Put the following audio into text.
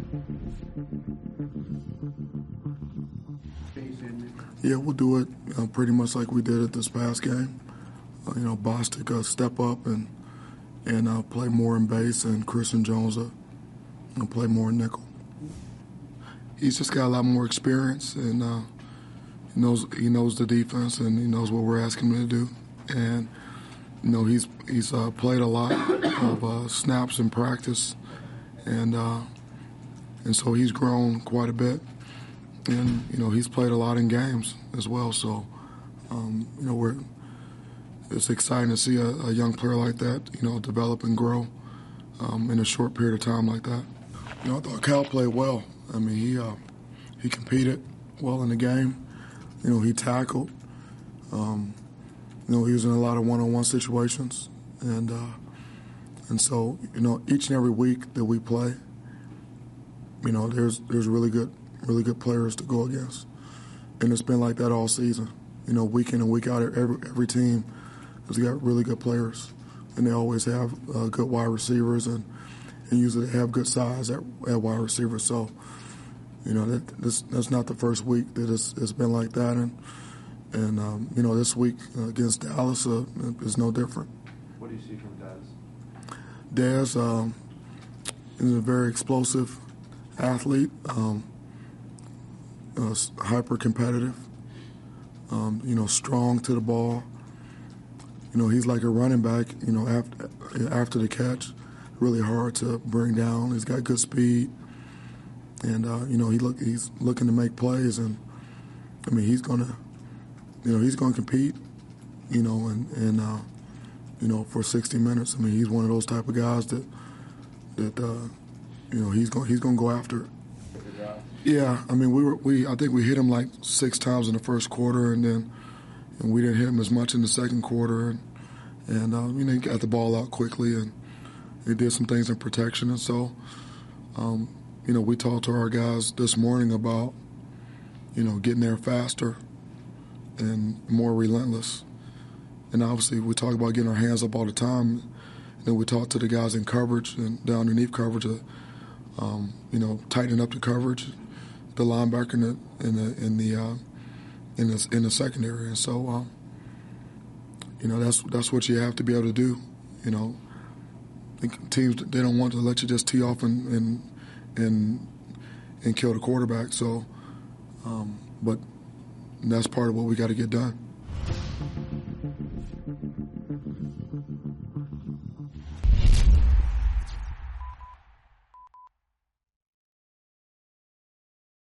Yeah, we'll do it pretty much like we did at this past game. Bostic step up and play more in base, and Christian Jones play more in nickel. He's just got a lot more experience, and he knows the defense, and he knows what we're asking him to do. And he's played a lot of snaps in practice, and so he's grown quite a bit. And he's played a lot in games as well. So it's exciting to see a young player like that develop and grow in a short period of time like that. I thought Cal played well. I mean, he competed well in the game. He tackled. He was in a lot of one-on-one situations, and so each and every week that we play, there's really good players to go against, and it's been like that all season. Week in and week out, every team has got really good players, and they always have good wide receivers, and usually they have good size at wide receiver. So, that's not the first week that it's been like that, and this week against Dallas is no different. What do you see from Daz? Daz is a very explosive athlete, hyper competitive, strong to the ball. He's like a running back, after the catch, really hard to bring down. He's got good speed, and he's looking to make plays, and I mean he's gonna compete, for 60 minutes. I mean he's one of those type of guys that he's gonna go after it. Yeah, I mean I think we hit him like 6 times in the first quarter, and we didn't hit him as much in the second quarter, and he got the ball out quickly, and he did some things in protection, and so we talked to our guys this morning about getting there faster and more relentless, and obviously we talk about getting our hands up all the time, and then we talk to the guys in coverage and down underneath coverage, tightening up the coverage, the linebacker in the secondary, and so that's what you have to be able to do. Teams, they don't want to let you just tee off and kill the quarterback. So, but that's part of what we got to get done.